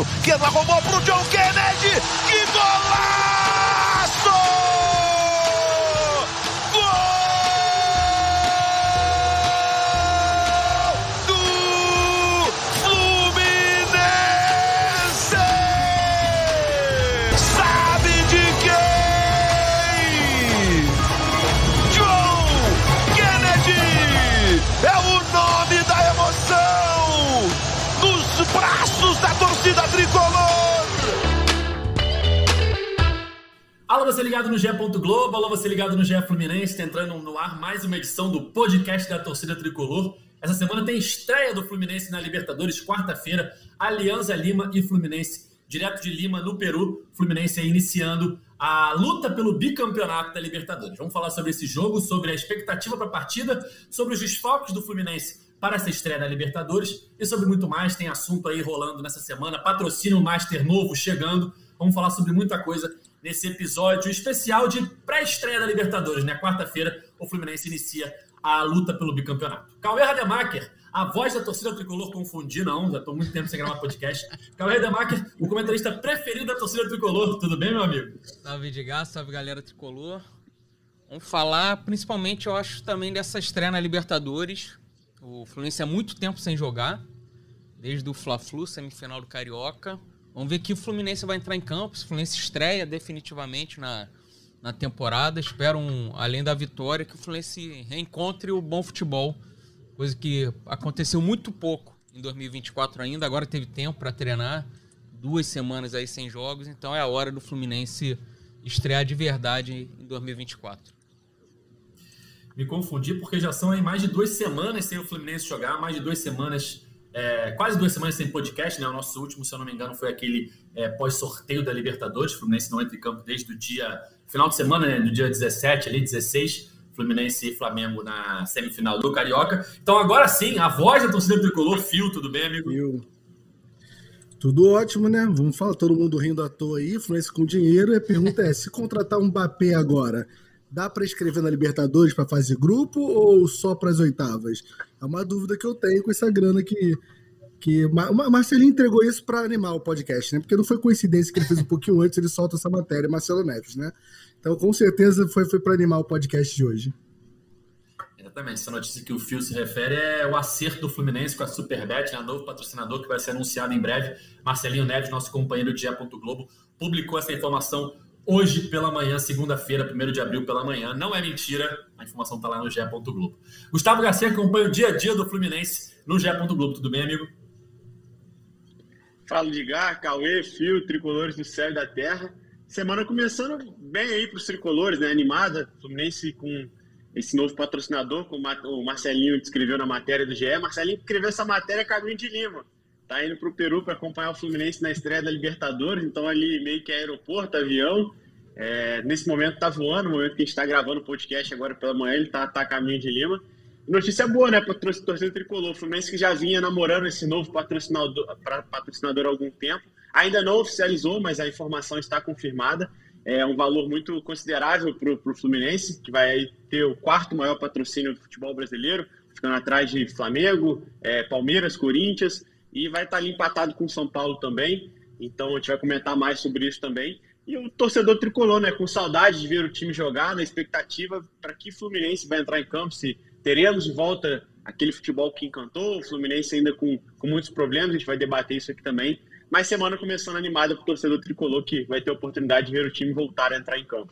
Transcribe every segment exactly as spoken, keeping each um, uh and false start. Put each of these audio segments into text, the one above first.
Keno arrumou pro John Kennedy. Que golaço! Braços da torcida tricolor! Alô, você ligado no G E. Globo, alô, você ligado no G E. Fluminense, tá entrando no ar mais uma edição do podcast da torcida tricolor. Essa semana tem estreia do Fluminense na Libertadores, quarta-feira, Alianza Lima e Fluminense, direto de Lima, no Peru. Fluminense aí iniciando a luta pelo bicampeonato da Libertadores. Vamos falar sobre esse jogo, sobre a expectativa para a partida, sobre os desfalques do Fluminense para essa estreia na Libertadores e sobre muito mais. Tem assunto aí rolando nessa semana, patrocínio Master novo chegando. Vamos falar sobre muita coisa nesse episódio especial de pré-estreia da Libertadores, né? Quarta-feira o Fluminense inicia a luta pelo bicampeonato. Cauê Rademacher, a voz da torcida tricolor, confundi não, já estou muito tempo sem gravar podcast. Cauê Rademacher, o comentarista preferido da torcida tricolor. Tudo bem, meu amigo? Salve, Edgar, salve, galera tricolor. Vamos falar principalmente, eu acho, também dessa estreia na Libertadores. O Fluminense há muito tempo sem jogar, desde o Fla-Flu, semifinal do Carioca. Vamos ver que o Fluminense vai entrar em campo, se o Fluminense estreia definitivamente na, na temporada. Espero, um, além da vitória, que o Fluminense reencontre o bom futebol, coisa que aconteceu muito pouco em dois mil e vinte e quatro ainda. Agora teve tempo para treinar, duas semanas aí sem jogos, então é a hora do Fluminense estrear de verdade em dois mil e vinte e quatro. Me confundi porque já são aí mais de duas semanas sem o Fluminense jogar, mais de duas semanas, é, quase duas semanas sem podcast, né? O nosso último, se eu não me engano, foi aquele é, pós-sorteio da Libertadores. O Fluminense não entra em campo desde o dia, final de semana, né? Do dia dezessete, ali, dezesseis, Fluminense e Flamengo na semifinal do Carioca. Então agora sim, a voz da torcida tricolor, Fio, tudo bem, amigo? Fio. Tudo ótimo, né? Vamos falar, todo mundo rindo à toa aí, Fluminense com dinheiro. E a pergunta é, se contratar um Mbappé agora, dá para escrever na Libertadores para fazer grupo ou só para as oitavas? É uma dúvida que eu tenho com essa grana que... que o Marcelinho entregou isso para animar o podcast, né? Porque não foi coincidência que ele fez um pouquinho antes, ele solta essa matéria, Marcelo Neves, né? Então, com certeza, foi, foi para animar o podcast de hoje. Exatamente. Essa notícia que o Fio se refere é o acerto do Fluminense com a Superbet, né? Novo patrocinador que vai ser anunciado em breve. Marcelinho Neves, nosso companheiro de G E. Globo, publicou essa informação hoje pela manhã, segunda-feira, primeiro de abril pela manhã. Não é mentira, a informação está lá no G E. Globo. Gustavo Garcia acompanha o dia a dia do Fluminense no G E. Globo. Tudo bem, amigo? Fala, Edgar, Cauê, Fio, tricolores do céu e da terra. Semana começando bem aí para os tricolores, né? Animada. Fluminense com esse novo patrocinador, como o Marcelinho descreveu na matéria do G E. Marcelinho escreveu essa matéria caminho de Lima. Tá indo para o Peru para acompanhar o Fluminense na estreia da Libertadores, então ali meio que é aeroporto, avião. É, nesse momento está voando, no momento que a gente está gravando o podcast agora pela manhã, ele está tá a caminho de Lima. Notícia boa, né, para o torcedor tricolor. O Fluminense que já vinha namorando esse novo patrocinador, pra, patrocinador há algum tempo. Ainda não oficializou, mas a informação está confirmada. É um valor muito considerável para o Fluminense, que vai ter o quarto maior patrocínio do futebol brasileiro, ficando atrás de Flamengo, é, Palmeiras, Corinthians. E vai estar ali empatado com o São Paulo também. Então a gente vai comentar mais sobre isso também. E o torcedor tricolor, né, com saudade de ver o time jogar, na expectativa para que o Fluminense vai entrar em campo, se teremos de volta aquele futebol que encantou, o Fluminense ainda com, com muitos problemas, a gente vai debater isso aqui também. Mas semana começando animada para o torcedor tricolor, que vai ter a oportunidade de ver o time voltar a entrar em campo.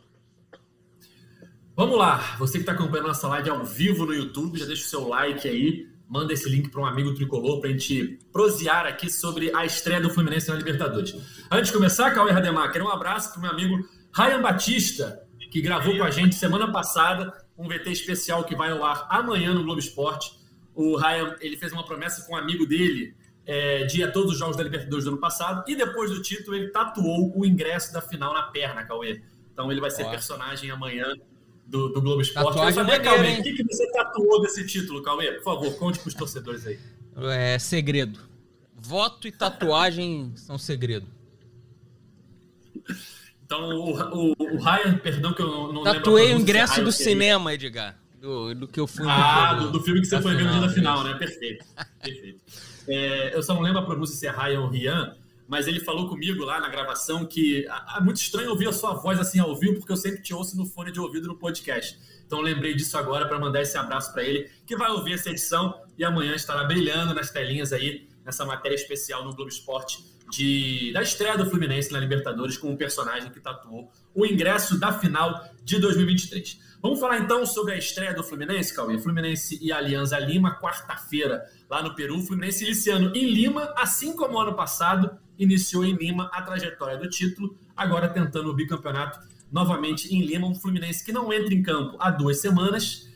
Vamos lá, você que está acompanhando nossa live ao vivo no YouTube, já deixa o seu like aí. Manda esse link para um amigo tricolor para a gente prosear aqui sobre a estreia do Fluminense na Libertadores. Antes de começar, Cauê Rademacher, um abraço para o meu amigo Ryan Batista, que gravou com a gente semana passada um V T especial que vai ao ar amanhã no Globo Esporte. O Ryan, ele fez uma promessa com um amigo dele é, de ir a todos os jogos da Libertadores do ano passado e depois do título ele tatuou o ingresso da final na perna, Cauê. Então ele vai ser Ó. personagem amanhã Do, do Globo Esporte. Tatuagem saber, maneira, Cauê, o que, que você tatuou desse título, Cauê? Por favor, conte para os torcedores aí. É segredo. Voto e tatuagem são segredo. Então, o, o, o Ryan, perdão que eu não, não lembro. Tatuei o ingresso do cinema, Edgar. Do, do que eu fui. Ah, do, do filme que você foi ver no dia da final, né? Perfeito. Perfeito. É, eu só não lembro a pronúncia se é Ryan ou Rian, mas ele falou comigo lá na gravação que é muito estranho ouvir a sua voz assim ao vivo, porque eu sempre te ouço no fone de ouvido no podcast. Então lembrei disso agora para mandar esse abraço para ele, que vai ouvir essa edição e amanhã estará brilhando nas telinhas aí, nessa matéria especial no Globo Esporte de, da estreia do Fluminense na Libertadores com um personagem que tatuou o ingresso da final de dois mil e vinte e três. Vamos falar então sobre a estreia do Fluminense, Cauê. Fluminense e Alianza Lima, quarta-feira, lá no Peru. Fluminense iniciando em Lima, assim como ano passado, iniciou em Lima a trajetória do título, agora tentando o bicampeonato novamente em Lima. Um Fluminense que não entra em campo há duas semanas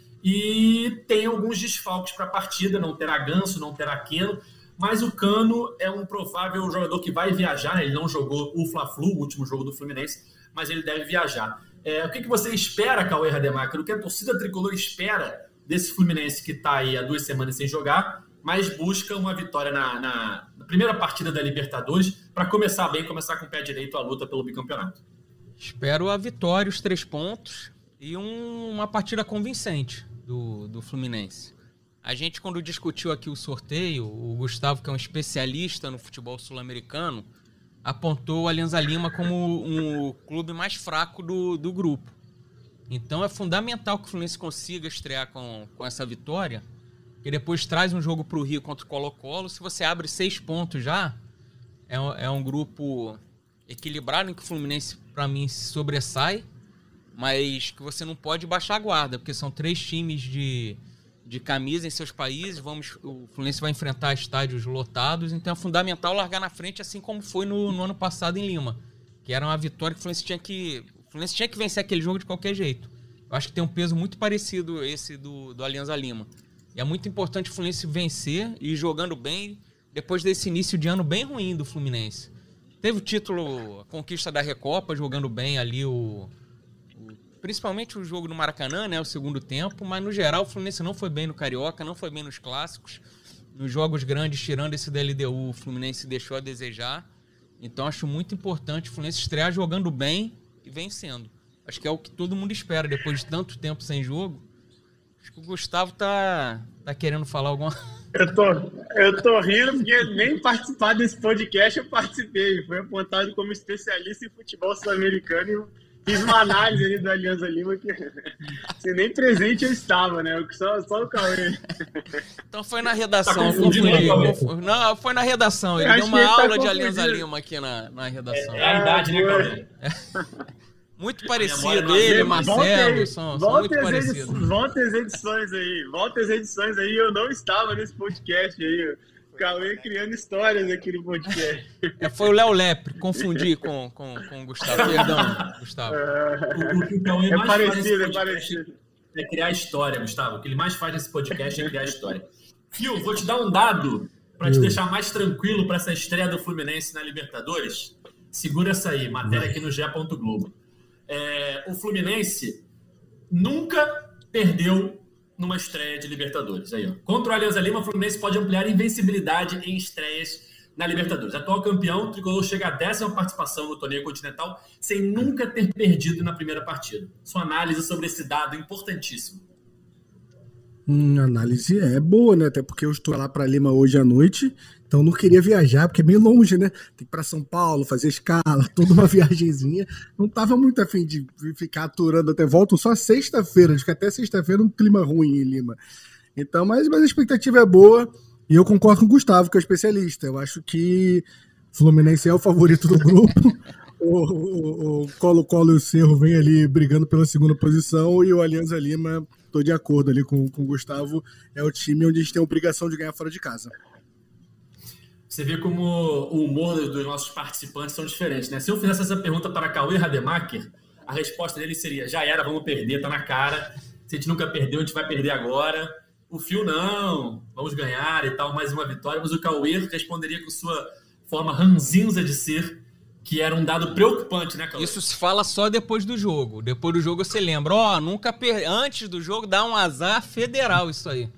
e tem alguns desfalques para a partida, não terá Ganso, não terá Keno, mas o Cano é um provável jogador que vai viajar, ele não jogou o Fla-Flu, o último jogo do Fluminense, mas ele deve viajar. É, o que, que você espera, Cauê Rademacher? O que a torcida tricolor espera desse Fluminense que está aí há duas semanas sem jogar, mas busca uma vitória na, na, na primeira partida da Libertadores para começar bem, começar com o pé direito a luta pelo bicampeonato? Espero a vitória, os três pontos e um, uma partida convincente do, do Fluminense. A gente, quando discutiu aqui o sorteio, o Gustavo, que é um especialista no futebol sul-americano, apontou o Alianza Lima como um, o clube mais fraco do, do grupo. Então é fundamental que o Fluminense consiga estrear com, com essa vitória, que depois traz um jogo para o Rio contra o Colo-Colo. Se você abre seis pontos já, é um, é um grupo equilibrado em que o Fluminense, para mim, se sobressai, mas que você não pode baixar a guarda, porque são três times de, de camisa em seus países. Vamos, o Fluminense vai enfrentar estádios lotados, então é fundamental largar na frente, assim como foi no, no ano passado em Lima, que era uma vitória que o Fluminense tinha que, o Fluminense tinha que vencer aquele jogo de qualquer jeito. Eu acho que tem um peso muito parecido esse do, do Alianza Lima. E é muito importante o Fluminense vencer e ir jogando bem depois desse início de ano bem ruim do Fluminense. Teve o título, a conquista da Recopa, jogando bem ali o, o principalmente o jogo no Maracanã, né, o segundo tempo, mas no geral o Fluminense não foi bem no Carioca, não foi bem nos clássicos. Nos jogos grandes, tirando esse da L D U, o Fluminense deixou a desejar. Então acho muito importante o Fluminense estrear jogando bem e vencendo. Acho que é o que todo mundo espera depois de tanto tempo sem jogo. Acho que o Gustavo tá, tá querendo falar alguma coisa. Eu tô, eu tô rindo porque nem participar desse podcast eu participei. Fui apontado como especialista em futebol sul-americano e fiz uma análise ali do Alianza Lima que assim, nem presente eu estava, né? Só, só o Cauê. Então foi na redação. Tá confundindo, confundi. Não, foi na redação. Ele Eu deu uma aula aula tá de Alianza Lima aqui na, na redação. É, é a idade, né, Cauê? É. Muito parecido, memória, ele, mas Marcelo, são, são muito parecidos. Volta as edições aí, volta as edições aí, eu não estava nesse podcast aí, o Cauê criando histórias aqui no podcast. É, foi o Léo Lepre, confundi com, com, com o Gustavo, perdão, Gustavo. O, o que o Cauê É mais parecido, faz é parecido. é criar história, Gustavo. O que ele mais faz nesse podcast é criar história. Fio, vou te dar um dado para te deixar mais tranquilo para essa estreia do Fluminense na Libertadores. Segura essa aí, matéria aqui no G E. Globo. É, o Fluminense nunca perdeu numa estreia de Libertadores. Aí, ó. Contra o Alianza Lima, o Fluminense pode ampliar invencibilidade em estreias na Libertadores. Atual campeão, o Tricolor chega à décima participação no torneio continental sem nunca ter perdido na primeira partida. Sua análise sobre esse dado importantíssimo. Hum, a análise é boa, né? Até porque eu estou lá para Lima hoje à noite, então não queria viajar, porque é meio longe, né? Tem que ir para São Paulo, fazer escala, toda uma viagenzinha. Não estava muito afim de ficar aturando até volta, só sexta-feira, acho que até sexta-feira um clima ruim em Lima. Então, mas, mas a expectativa é boa e eu concordo com o Gustavo, que é o especialista. Eu acho que o Fluminense é o favorito do grupo. O Colo-Colo e o Cerro vem ali brigando pela segunda posição e o Alianza Lima, estou de acordo ali com, com o Gustavo, é o time onde a gente tem a obrigação de ganhar fora de casa. Você vê como o humor dos nossos participantes são diferentes, né? Se eu fizesse essa pergunta para Cauê Rademacher, a resposta dele seria, já era, vamos perder, tá na cara. Se a gente nunca perdeu, a gente vai perder agora. O Fio, não, vamos ganhar e tal, mais uma vitória. Mas o Cauê responderia com sua forma ranzinza de ser, que era um dado preocupante, né, Cauê? Isso se fala só depois do jogo. Depois do jogo você lembra, ó, oh, nunca per... antes do jogo dá um azar federal isso aí.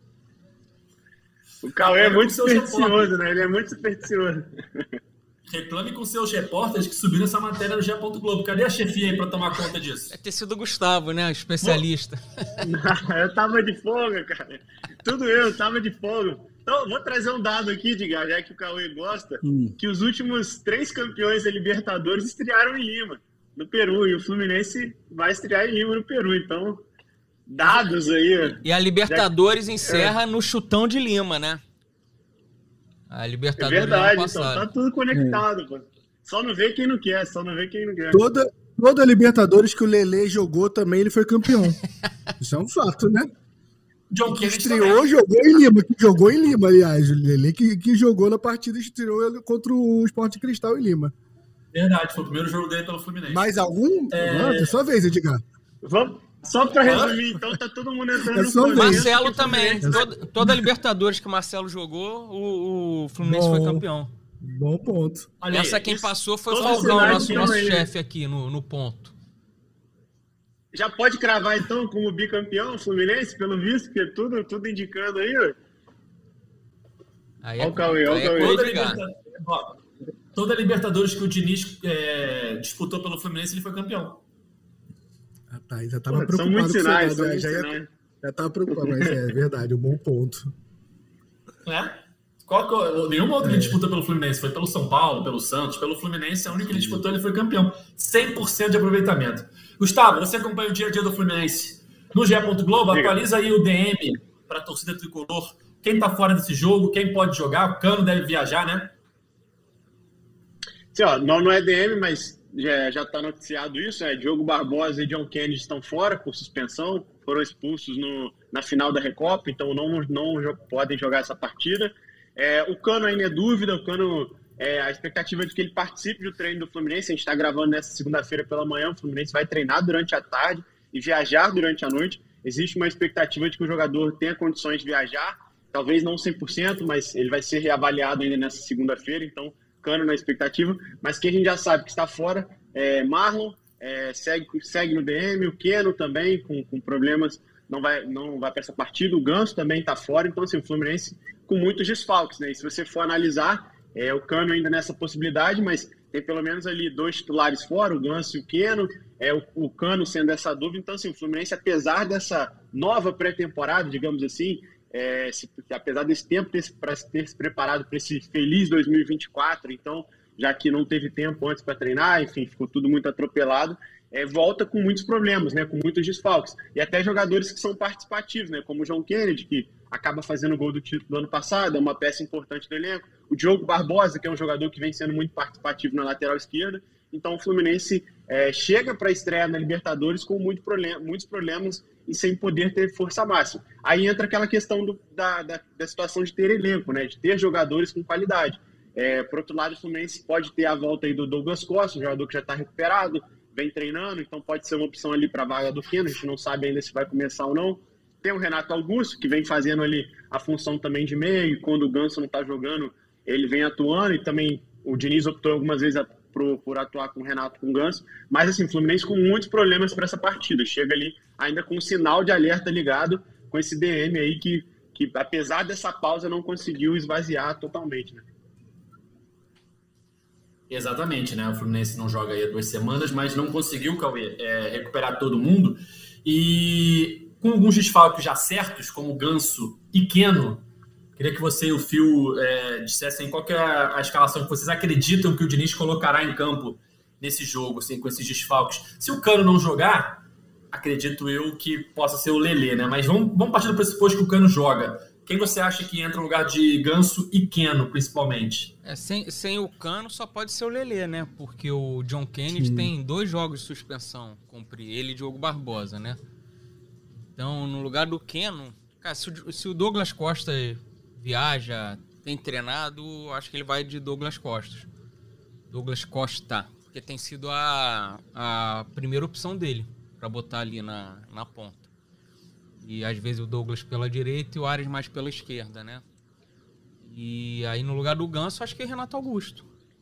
O Cauê é muito supersticioso, né? Ele é muito supersticioso. Reclame com seus repórteres que subiram essa matéria no G E. Globo. Cadê a chefia aí para tomar conta disso? É ter sido o Gustavo, né? O especialista. Não, eu tava de folga, cara. Tudo eu, tava de folga. Então, vou trazer um dado aqui, Edgar, já que o Cauê gosta, Hum. que os últimos três campeões da Libertadores estrearam em Lima, no Peru, e o Fluminense vai estrear em Lima, no Peru. Então, dados aí. ó. E a Libertadores encerra no Chutão de Lima, né? A É Libertadores verdade, do ano então passado. tá tudo conectado, pô. Só não vê quem não quer, só não vê quem não quer. Toda, toda a Libertadores que o Lelê jogou também, ele foi campeão. Isso é um fato, né? John Que Kennedy estreou, também. jogou em Lima. Que jogou em Lima, aliás. O Lelê que, que jogou na partida estreou ele contra o Sport Cristal em Lima. Verdade, foi o primeiro jogo dele pelo Fluminense. Mais algum? É. Ah, é sua vez, Edgar. Vamos, só pra resumir, então, tá todo mundo entrando É no só ver. consenso Marcelo que o também. Fluminense- Toda, toda a Libertadores que o Marcelo jogou, o, o Fluminense Bom. foi campeão. Bom ponto. Olha aí, Essa quem isso- passou foi o todos os Falcão, cenários nosso, tinham nosso aí. chefe aqui no, no ponto. Já pode cravar, então, como bicampeão o Fluminense, pelo visto, porque tudo, tudo indicando aí, ó. Aí Ó é, o Cauê, ó o aí é Cauê. Toda, Edgar. Liberta- ó, toda a Libertadores que o Diniz é, disputou pelo Fluminense, ele foi campeão. Ah, tá, já tava Pô, preocupado são muitos com o sinais, Fernando, são né? muitos já, ia- sinais. já tava preocupado, mas é verdade, um bom ponto. Né? Qual que é- nenhuma outra que disputa pelo Fluminense. Foi pelo São Paulo, pelo Santos, pelo Fluminense. A única que ele disputou, ele foi campeão. cem por cento de aproveitamento. Gustavo, você acompanha o dia a dia do Fluminense no G E. Globo. Diga. Atualiza aí o D M para a torcida tricolor. Quem tá fora desse jogo, quem pode jogar. O Cano deve viajar, né? Sim, ó, não, não é D M, mas já, já tá noticiado isso, né? Diogo Barbosa e John Kennedy estão fora por suspensão, foram expulsos no, na final da Recopa, então não, não jo- podem jogar essa partida. É, o Cano ainda é dúvida, o Cano, é, a expectativa é de que ele participe do treino do Fluminense. A gente está gravando nessa segunda-feira pela manhã, o Fluminense vai treinar durante a tarde e viajar durante a noite. Existe uma expectativa de que o jogador tenha condições de viajar, talvez não cem por cento, mas ele vai ser reavaliado ainda nessa segunda-feira, então Cano na expectativa, mas quem a gente já sabe que está fora é Marlon, é, segue, segue no D M, o Keno também com, com problemas, não vai, não vai para essa partida, o Ganso também está fora, então assim, o Fluminense com muitos desfalques, né? E se você for analisar, é, o Cano ainda nessa possibilidade, mas tem pelo menos ali dois titulares fora, o Ganso e o Keno, é, o, o Cano sendo essa dúvida, então assim, o Fluminense, apesar dessa nova pré-temporada, digamos assim, É, se, apesar desse tempo para ter se preparado para esse feliz dois mil e vinte e quatro, então, já que não teve tempo antes para treinar, enfim, ficou tudo muito atropelado, é, volta com muitos problemas, né, com muitos desfalques. E até jogadores que são participativos, né, como o John Kennedy, que acaba fazendo o gol do título do ano passado, é uma peça importante do elenco. O Diogo Barbosa, que é um jogador que vem sendo muito participativo na lateral esquerda. Então, o Fluminense é, chega para a estreia na Libertadores com muito problem- muitos problemas e sem poder ter força máxima. Aí entra aquela questão do, da, da, da situação de ter elenco, né? De ter jogadores com qualidade. É, por outro lado, o Fluminense pode ter a volta aí do Douglas Costa, um jogador que já está recuperado, vem treinando, então pode ser uma opção ali para a vaga do Keno, a gente não sabe ainda se vai começar ou não. Tem o Renato Augusto, que vem fazendo ali a função também de meio, e quando o Ganso não está jogando, ele vem atuando, e também o Diniz optou algumas vezes a Por, por atuar com o Renato, com o Ganso, mas assim, o Fluminense com muitos problemas para essa partida, chega ali ainda com um sinal de alerta ligado com esse D M aí que, que apesar dessa pausa não conseguiu esvaziar totalmente, né? Exatamente, né? O Fluminense não joga aí há duas semanas, mas não conseguiu, Cauê, é, recuperar todo mundo. E com alguns desfalques já certos, como Ganso e Keno, queria que você e o Fio é, dissessem qual que é a, a escalação que vocês acreditam que o Diniz colocará em campo nesse jogo, assim, com esses desfalques. Se o Cano não jogar, acredito eu que possa ser o Lelê, né? Mas vamos, vamos partir do pressuposto que o Cano joga. Quem você acha que entra no lugar de Ganso e Keno, principalmente? É, sem, sem o Cano só pode ser o Lelê, né? Porque o John Kennedy Sim. tem dois jogos de suspensão, cumprir ele e Diogo Barbosa, né? Então, no lugar do Keno, cara, se o, se o Douglas Costa viaja, tem treinado, acho que ele vai de Douglas Costa. Douglas Costa, porque tem sido a, a primeira opção dele para botar ali na, na ponta. E às vezes o Douglas pela direita e o Ares mais pela esquerda, né? E aí no lugar do Ganso, acho que é Renato Augusto.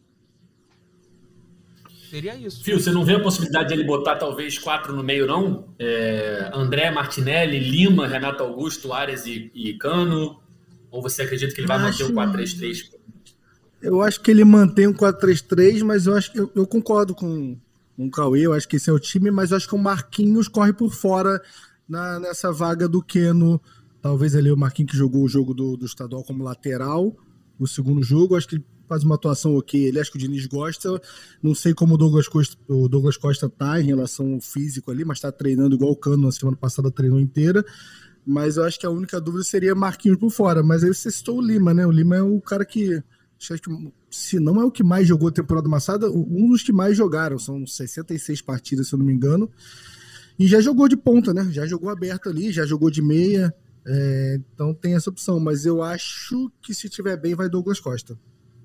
Seria isso. Fio, você não vê a possibilidade de ele botar talvez quatro no meio, não? É, André, Martinelli, Lima, Renato Augusto, Ares e, e Cano? Ou você acredita que ele vai Acho- manter o quatro três três? Eu acho que ele mantém um quatro três três, mas eu acho que eu, eu concordo com, com o Cauê, eu acho que esse é o time, mas eu acho que o Marquinhos corre por fora na, nessa vaga do Keno Talvez ali o Marquinhos que jogou o jogo do, do estadual como lateral, o segundo jogo, acho que ele faz uma atuação ok. Ele acho que o Diniz gosta. Não sei como o Douglas Costa, o Douglas Costa tá em relação ao físico ali, mas tá treinando igual o Cano na semana passada, treinou inteira. Mas eu acho que a única dúvida seria Marquinhos por fora. Mas aí você citou o Lima, né? O Lima é o cara que, acho que se não é o que mais jogou a temporada passada, um dos que mais jogaram. São sessenta e seis partidas, se eu não me engano. E já jogou de ponta, né? Já jogou aberto ali, já jogou de meia. É, então tem essa opção. Mas eu acho que se tiver bem, vai Douglas Costa.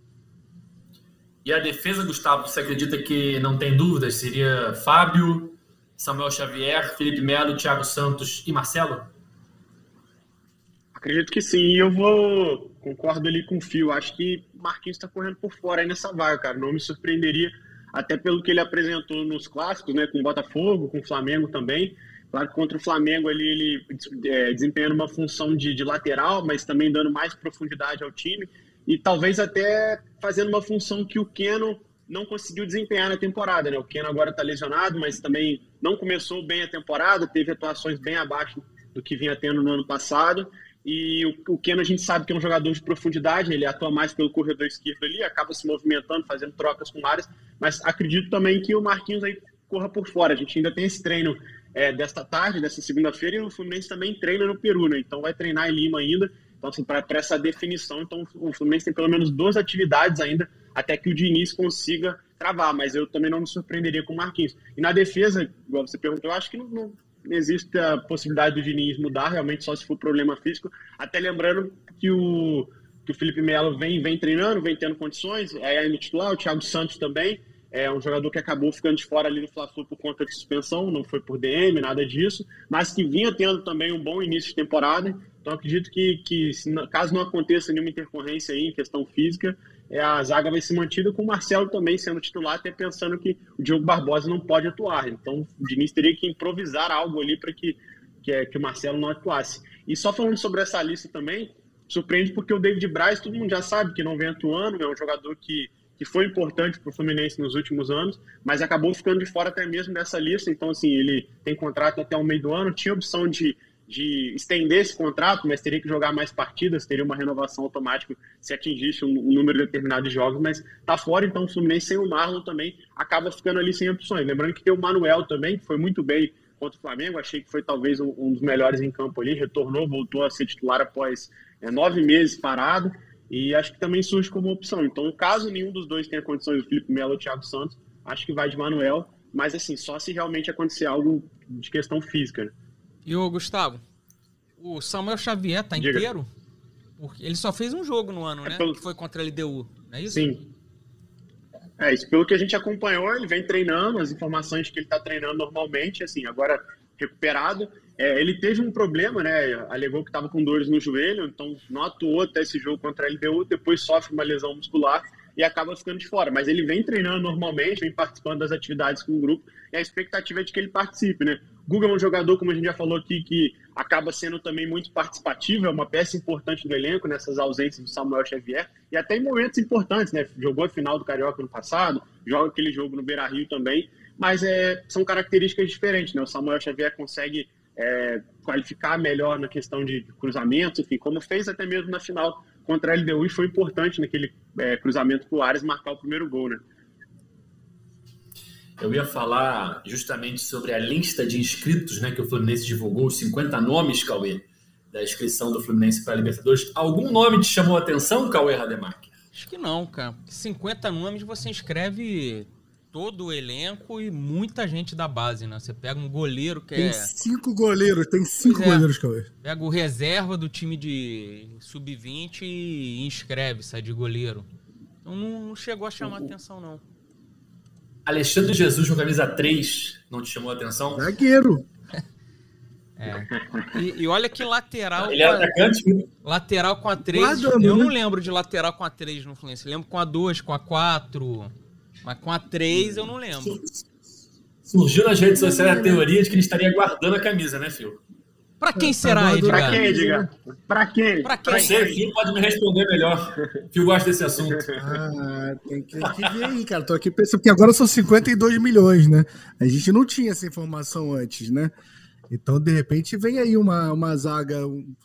E a defesa, Gustavo, você acredita que não tem dúvidas? Seria Fábio, Samuel Xavier, Felipe Melo, Thiago Santos e Marcelo? Acredito que sim. E eu vou... Concordo ali com o Fio. Acho que o Marquinhos está correndo por fora aí nessa vaga, cara. Não me surpreenderia, até pelo que ele apresentou nos clássicos, né? Com o Botafogo, com o Flamengo também. Claro que contra o Flamengo ali ele é, desempenhando uma função de, de lateral, mas também dando mais profundidade ao time. E talvez até fazendo uma função que o Keno não conseguiu desempenhar na temporada, né? O Keno agora está lesionado, mas também não começou bem a temporada, teve atuações bem abaixo do que vinha tendo no ano passado. E o, o Keno a gente sabe que é um jogador de profundidade, ele atua mais pelo corredor esquerdo ali, acaba se movimentando, fazendo trocas com áreas, mas acredito também que o Marquinhos aí corra por fora. A gente ainda tem esse treino é, desta tarde, dessa segunda-feira, e o Fluminense também treina no Peru, né? Então vai treinar em Lima ainda. Então, assim, para essa definição, então o Fluminense tem pelo menos duas atividades ainda até que o Diniz consiga travar, mas eu também não me surpreenderia com o Marquinhos. E na defesa, igual você perguntou, eu acho que não, não existe a possibilidade do Diniz mudar, realmente só se for problema físico, até lembrando que o, que o Felipe Melo vem, vem treinando, vem tendo condições, é aí no titular, o Thiago Santos também, é um jogador que acabou ficando de fora ali no Fla-Flu por conta de suspensão, não foi por D M, nada disso, mas que vinha tendo também um bom início de temporada. Então, acredito que, que se, caso não aconteça nenhuma intercorrência aí em questão física, é, a zaga vai ser mantida com o Marcelo também sendo titular, até pensando que o Diogo Barbosa não pode atuar. Então, o Diniz teria que improvisar algo ali para que, que, que o Marcelo não atuasse. E só falando sobre essa lista também, surpreende porque o David Braz, todo mundo já sabe que não vem atuando, é um jogador que, que foi importante para o Fluminense nos últimos anos, mas acabou ficando de fora até mesmo dessa lista. Então, assim, ele tem contrato até o meio do ano, tinha opção de de estender esse contrato, mas teria que jogar mais partidas, teria uma renovação automática se atingisse um, um número determinado de jogos, mas tá fora, então o Fluminense sem o Marlon também acaba ficando ali sem opções. Lembrando que tem o Manuel também, que foi muito bem contra o Flamengo, achei que foi talvez um, um dos melhores em campo ali, retornou, voltou a ser titular após é, nove meses parado, e acho que também surge como opção. Então, caso nenhum dos dois tenha condições, o Felipe Melo ou o Thiago Santos, acho que vai de Manuel, mas assim, só se realmente acontecer algo de questão física, né? E o Gustavo, o Samuel Xavier tá Diga. inteiro? Porque ele só fez um jogo no ano, É né? pelo... Que foi contra a L D U, não é isso? Sim. É, isso pelo que a gente acompanhou, ele vem treinando, as informações que ele tá treinando normalmente, assim, agora recuperado. É, ele teve um problema, né? Alegou que estava com dores no joelho, então não atuou até esse jogo contra a L D U, depois sofre uma lesão muscular e acaba ficando de fora. Mas ele vem treinando normalmente, vem participando das atividades com o grupo, e a expectativa é de que ele participe, né? Guga é um jogador, como a gente já falou aqui, que acaba sendo também muito participativo, é uma peça importante do elenco nessas ausências do Samuel Xavier, e até em momentos importantes, né? Jogou a final do Carioca no passado, joga aquele jogo no Beira-Rio também, mas é, são características diferentes, né? O Samuel Xavier consegue é, qualificar melhor na questão de cruzamentos, enfim, como fez até mesmo na final contra a L D U, e foi importante naquele é, cruzamento pro Ares marcar o primeiro gol, né? Eu ia falar justamente sobre a lista de inscritos, né, que o Fluminense divulgou, os cinquenta nomes, Cauê, da inscrição do Fluminense para a Libertadores. Algum nome te chamou a atenção, Cauê Rademacher? Acho que não, cara. cinquenta nomes você inscreve todo o elenco e muita gente da base, né? Você pega um goleiro que tem é... Tem cinco goleiros, tem cinco Pois é. goleiros, Cauê. Pega o reserva do time de sub vinte e inscreve, sai de goleiro. Então não, não chegou a chamar a atenção, não. Alexandre Jesus com camisa três, não te chamou a atenção? Zagueiro. É. E, e olha que lateral... Ele é atacante, né? Lateral com a três, Guardando, eu né? não lembro de lateral com a três no Fluminense. Eu lembro com a dois, com a quatro, mas com a três eu não lembro. Surgiu nas redes sociais a teoria de que ele estaria guardando a camisa, né, Fio? Pra quem será, Pra Pra Edgar? quem, Edgar? Pra quem? Pra Não quem? sei, o Fio pode me responder melhor. O Fio gosta desse assunto. Ah, tem que, tem que ver aí, cara. Tô aqui pensando, porque agora são cinquenta e dois milhões, né? A gente não tinha essa informação antes, né? Então, de repente, vem aí uma, uma zaga, um,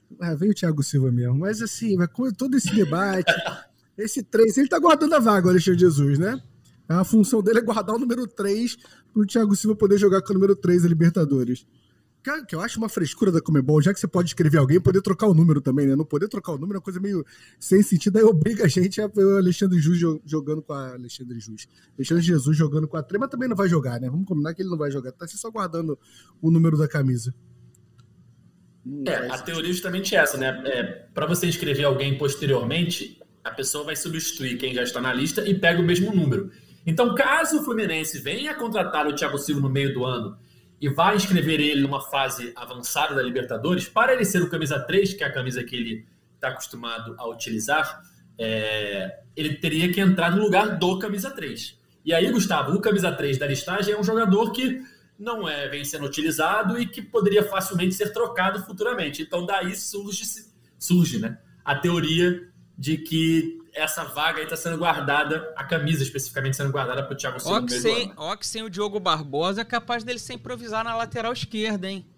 Ah, veio o Thiago Silva mesmo. Mas assim, vai com todo esse debate, esse três, ele tá guardando a vaga, o Alexandre Jesus, né? A função dele é guardar o número três pro Thiago Silva poder jogar com o número três da Libertadores. Que eu acho uma frescura da Conmebol, já que você pode escrever alguém, poder trocar o número também, né? Não poder trocar o número é uma coisa meio sem sentido, aí obriga a gente a ver o Alexandre Jus jogando com a Alexandre Jus. Alexandre Jesus jogando com a três, mas também não vai jogar, né? Vamos combinar que ele não vai jogar, tá só guardando o número da camisa. É, a teoria é justamente essa, né? É, para você inscrever alguém posteriormente, a pessoa vai substituir quem já está na lista e pega o mesmo número. Então, caso o Fluminense venha contratar o Thiago Silva no meio do ano e vai inscrever ele numa fase avançada da Libertadores, para ele ser o camisa três, que é a camisa que ele está acostumado a utilizar, é, ele teria que entrar no lugar do camisa três. E aí, Gustavo, o camisa três da listagem é um jogador que não é, vem sendo utilizado e que poderia facilmente ser trocado futuramente. Então, daí surge, surge né, a teoria de que essa vaga aí está sendo guardada, a camisa especificamente sendo guardada para o Thiago Silva. Ó que sem o Diogo Barbosa é capaz dele ser improvisar na lateral esquerda, hein?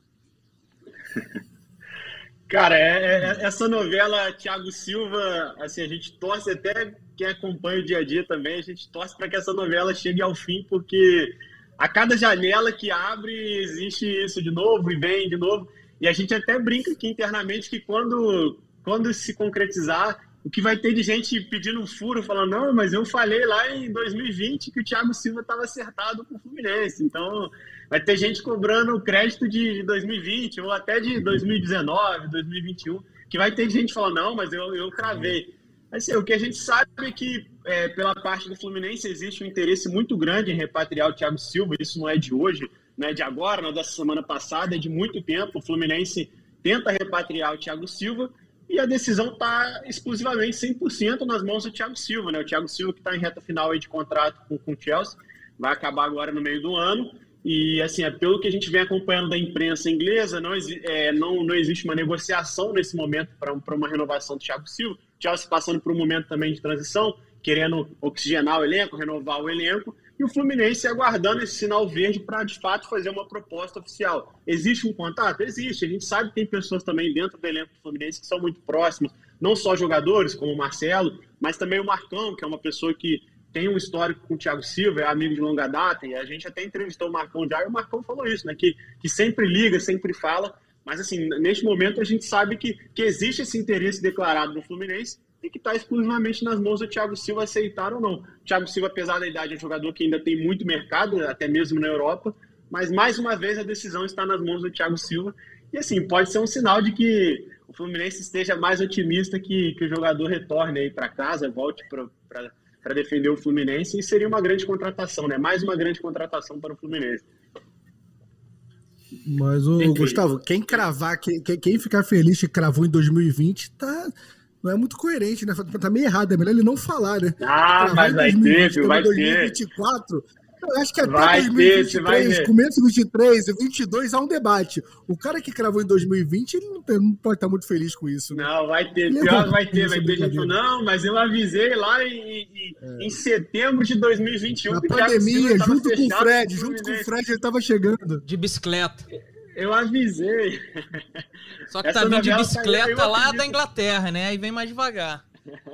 Cara, é, é, essa novela Thiago Silva, assim, a gente torce até, quem acompanha o dia a dia também, a gente torce para que essa novela chegue ao fim, porque a cada janela que abre existe isso de novo e vem de novo. E a gente até brinca aqui internamente que quando, quando se concretizar, o que vai ter de gente pedindo um furo, falando, não, mas eu falei lá em dois mil e vinte que o Thiago Silva estava acertado com o Fluminense. Então, vai ter gente cobrando crédito de dois mil e vinte ou até de dois mil e dezenove, dois mil e vinte e um, que vai ter gente falando, não, mas eu, eu cravei. Assim, o que a gente sabe é que, é, pela parte do Fluminense, existe um interesse muito grande em repatriar o Thiago Silva. Isso não é de hoje, não é de agora, não é dessa semana passada, é de muito tempo. O Fluminense tenta repatriar o Thiago Silva, e a decisão está exclusivamente cem por cento nas mãos do Thiago Silva, né? O Thiago Silva que está em reta final aí de contrato com, com o Chelsea, vai acabar agora no meio do ano, e assim, é, pelo que a gente vem acompanhando da imprensa inglesa, não, é, não, não existe uma negociação nesse momento para uma renovação do Thiago Silva. O Chelsea passando por um momento também de transição, querendo oxigenar o elenco, renovar o elenco, e o Fluminense aguardando esse sinal verde para, de fato, fazer uma proposta oficial. Existe um contato? Existe. A gente sabe que tem pessoas também dentro do elenco do Fluminense que são muito próximas, não só jogadores, como o Marcelo, mas também o Marcão, que é uma pessoa que tem um histórico com o Thiago Silva, é amigo de longa data, e a gente até entrevistou o Marcão já, e o Marcão falou isso, né? Que, que sempre liga, sempre fala, mas assim, neste momento a gente sabe que, que existe esse interesse declarado no Fluminense, e que está exclusivamente nas mãos do Thiago Silva aceitar ou não. O Thiago Silva, apesar da idade, é um jogador que ainda tem muito mercado, até mesmo na Europa, mas mais uma vez a decisão está nas mãos do Thiago Silva. E assim, pode ser um sinal de que o Fluminense esteja mais otimista que, que o jogador retorne aí para casa, volte para defender o Fluminense, e seria uma grande contratação, né? Mais uma grande contratação para o Fluminense. Mas, ô, Gustavo, quem cravar, quem, quem ficar feliz que cravou em dois mil e vinte, tá... não é muito coerente, né? Tá meio errado, é melhor ele não falar, né? Ah, mas vai ter, vai ter. dois mil e vinte e quatro, eu acho que até vai dois mil e vinte e três, ter, começo de vinte e três e vinte e dois há um debate. O cara que cravou em dois mil e vinte, ele não, tem, não pode estar muito feliz com isso, né? Não, vai ter, pior vai ter, vai ter gente falando, não, mas eu avisei lá em, em, é. em setembro de dois mil e vinte e um. Na pandemia, junto com o Fred, junto com o Fred, ele tava chegando. De bicicleta. Eu avisei. Só que tá vindo de bicicleta lá da Inglaterra, né? Aí vem mais devagar.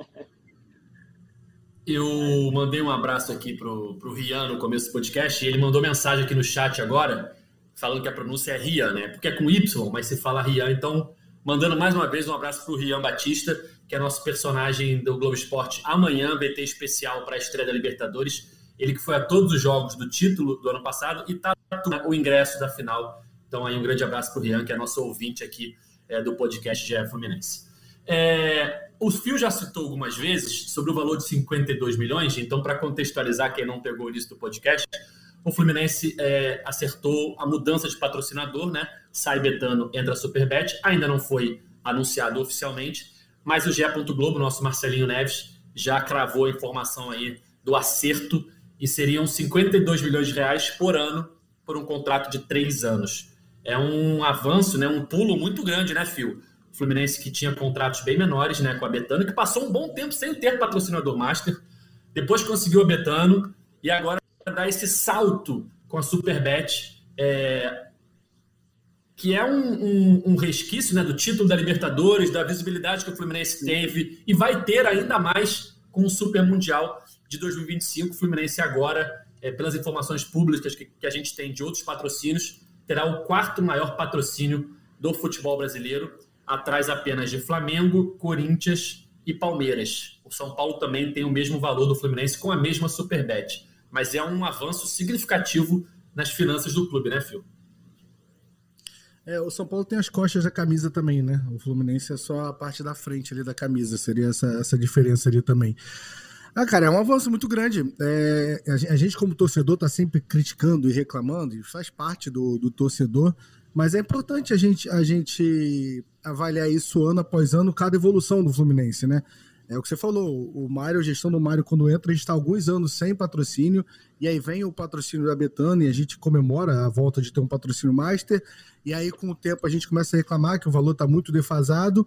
Eu mandei um abraço aqui pro, pro Rian no começo do podcast, e ele mandou mensagem aqui no chat agora, falando que a pronúncia é Rian, né? Porque é com Y, mas se fala Rian. Então, mandando mais uma vez um abraço pro Rian Batista, que é nosso personagem do Globo Esporte amanhã, B T especial para a estreia da Libertadores. Ele que foi a todos os jogos do título do ano passado e tá o ingresso da final. Então, aí um grande abraço para o Rian, que é nosso ouvinte aqui é, do podcast G E Fluminense. É, o Fio já citou algumas vezes sobre o valor de cinquenta e dois milhões, então, para contextualizar quem não pegou o início do podcast, o Fluminense é, acertou a mudança de patrocinador, né? Sai Betano, entra a Superbet, ainda não foi anunciado oficialmente, mas o G E. Globo, nosso Marcelinho Neves, já cravou a informação aí do acerto, e seriam cinquenta e dois milhões de reais por ano por um contrato de três anos. É um avanço, né, um pulo muito grande, né, Fio? O Fluminense que tinha contratos bem menores, né, com a Betano, que passou um bom tempo sem ter patrocinador master, depois conseguiu a Betano, e agora dá esse salto com a Superbet, é, que é um, um, um resquício, né, do título da Libertadores, da visibilidade que o Fluminense teve e vai ter ainda mais com o Super Mundial de dois mil e vinte e cinco. O Fluminense agora, é, pelas informações públicas que, que a gente tem de outros patrocínios, terá o quarto maior patrocínio do futebol brasileiro, atrás apenas de Flamengo, Corinthians e Palmeiras. O São Paulo também tem o mesmo valor do Fluminense com a mesma Superbet, mas é um avanço significativo nas finanças do clube, né, Phil? É, o São Paulo tem as costas da camisa também, né? O Fluminense é só a parte da frente ali da camisa, seria essa, essa diferença ali também. Ah, cara, é um avanço muito grande. É, a gente, como torcedor, tá sempre criticando e reclamando, e faz parte do, do torcedor, mas é importante a gente, a gente avaliar isso ano após ano, cada evolução do Fluminense, né? É o que você falou, o Mário, a gestão do Mário, quando entra, a gente está há alguns anos sem patrocínio, e aí vem o patrocínio da Betano, e a gente comemora a volta de ter um patrocínio master, e aí com o tempo a gente começa a reclamar que o valor está muito defasado,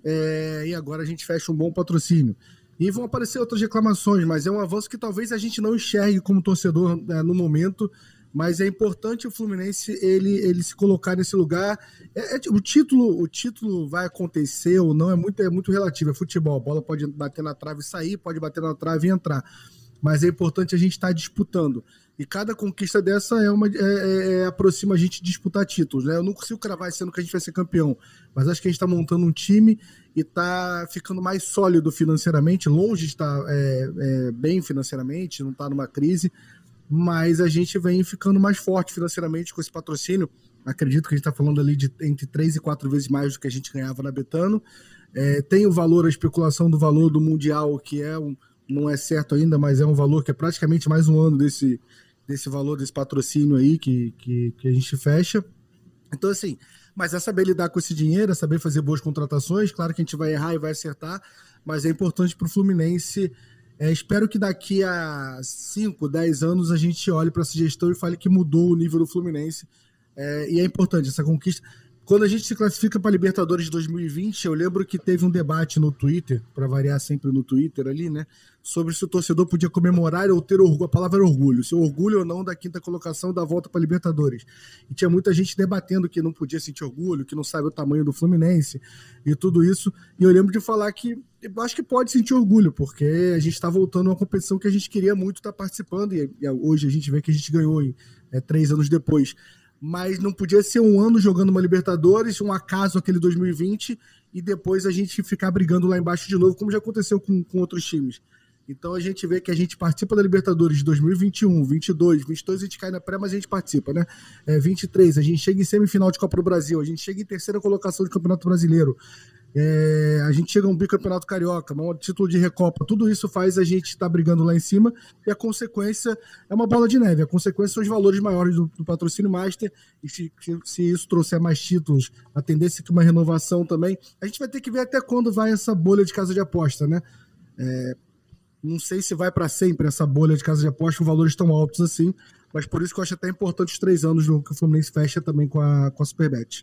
é, e agora a gente fecha um bom patrocínio. E vão aparecer outras reclamações, mas é um avanço que talvez a gente não enxergue como torcedor, né, no momento, mas é importante o Fluminense ele, ele se colocar nesse lugar. É, é, o, título, o título vai acontecer ou não é muito, é muito relativo, é futebol, a bola pode bater na trave e sair, pode bater na trave e entrar, mas é importante a gente estar disputando, e cada conquista dessa é uma, é, é, aproxima a gente de disputar títulos, né? Eu não consigo cravar esse ano que a gente vai ser campeão, mas acho que a gente está montando um time e está ficando mais sólido financeiramente, longe de estar é, é, bem financeiramente, não está numa crise, mas a gente vem ficando mais forte financeiramente com esse patrocínio. Acredito que a gente está falando ali de entre três e quatro vezes mais do que a gente ganhava na Betano. É, tem o valor, a especulação do valor do Mundial, que é um, não é certo ainda, mas é um valor que é praticamente mais um ano desse, desse valor, desse patrocínio aí que, que, que a gente fecha. Então, assim, mas é saber lidar com esse dinheiro, é saber fazer boas contratações. Claro que a gente vai errar e vai acertar, mas é importante para o Fluminense. É, espero que daqui a cinco, dez anos a gente olhe para essa gestão e fale que mudou o nível do Fluminense. É, e é importante essa conquista. Quando a gente se classifica para a Libertadores de dois mil e vinte, eu lembro que teve um debate no Twitter, para variar sempre no Twitter ali, né? Sobre se o torcedor podia comemorar ou ter orgulho. A palavra era orgulho. Se orgulho ou não da quinta colocação da volta para a Libertadores. E tinha muita gente debatendo que não podia sentir orgulho, que não sabe o tamanho do Fluminense e tudo isso. E eu lembro de falar que eu acho que pode sentir orgulho, porque a gente está voltando a uma competição que a gente queria muito estar participando, e, e hoje a gente vê que a gente ganhou em, é, três anos depois. Mas não podia ser um ano jogando uma Libertadores, um acaso aquele dois mil e vinte, e depois a gente ficar brigando lá embaixo de novo, como já aconteceu com, com outros times. Então a gente vê que a gente participa da Libertadores de dois mil e vinte e um, vinte e dois, vinte e dois a gente cai na pré, mas a gente participa, né? É, vinte e três, a gente chega em semifinal de Copa do Brasil, a gente chega em terceira colocação de Campeonato Brasileiro, é, a gente chega a um bicampeonato carioca, um título de Recopa, tudo isso faz a gente estar tá brigando lá em cima, e a consequência é uma bola de neve, a consequência são os valores maiores do, do patrocínio master, e se, se isso trouxer mais títulos, a tendência é que uma renovação também, a gente vai ter que ver até quando vai essa bolha de casa de aposta, né? É, não sei se vai para sempre essa bolha de casa de aposta com valores tão altos assim, mas por isso que eu acho até importante os três anos do que o Fluminense fecha também com a, com a Superbet.